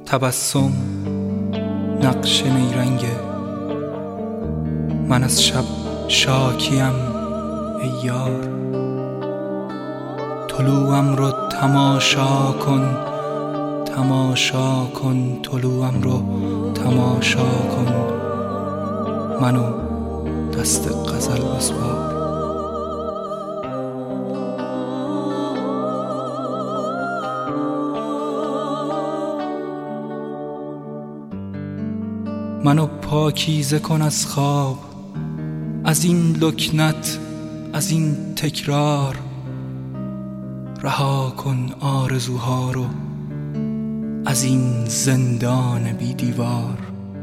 تبسم نقش نیرنگه، من از شب شاکیم ای یار. طلوعم رو تماشا کن، تماشا کن، طلوعم رو تماشا کن، منو دست غزل بسپار. منو پاکیزه کن از خواب، از این لکنت، از این تکرار. رها کن آرزوها رو از این زندان بی دیوار.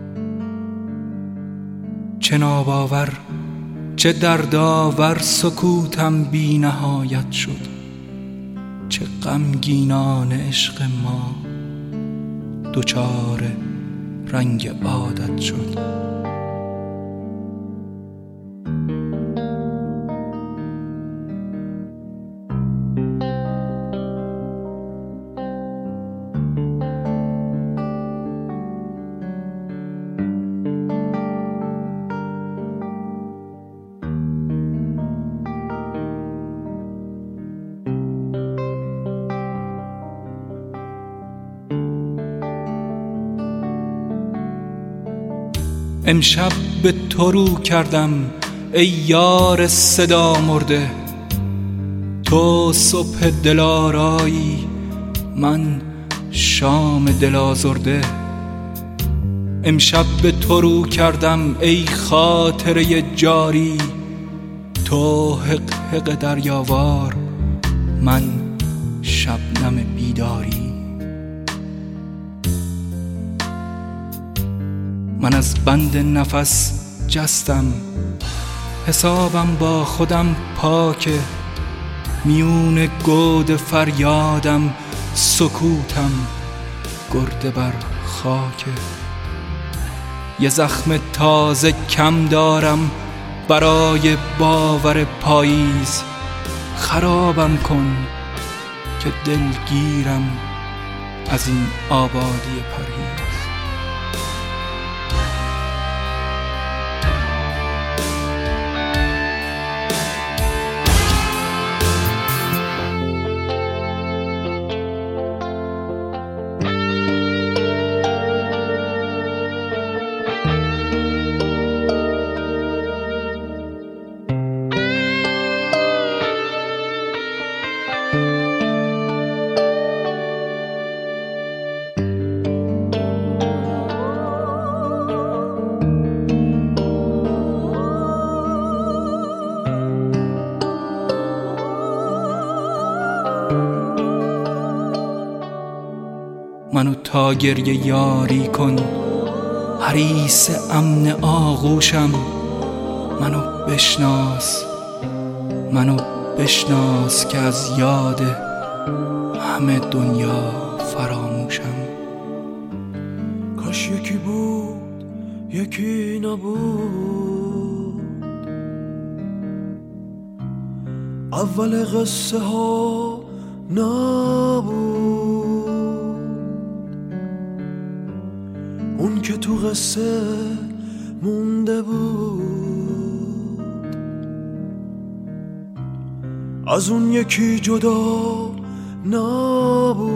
چه ناباور، چه دردآور سکوتم بی نهایت شد. چه غمگینانه عشق ما دچار رنگ عادت شد. امشب به تو رو کردم ای یار صدا مرده. تو صبح دلارایی، من شام دل آزرده. امشب به تو رو کردم ای خاطره جاری. تو حق حق دریاوار، من شبنم بیداری. من از بند نفس جستم، حسابم با خودم پاکه. میون گود فریادم سکوتم گرده بر خاکه. یه زخم تازه کم دارم برای باور پاییز. خرابم کن که دلگیرم از این آبادی پرهیز. منو تا گریه یاری کن، حریص امن آغوشم. منو بشناس، منو بشناس که از یاد همه دنیا فراموشم. کاش یکی بود یکی نبود، اول قصه ها نبود. اون که تو قصه مونده بود، از اون یکی جدا نبود.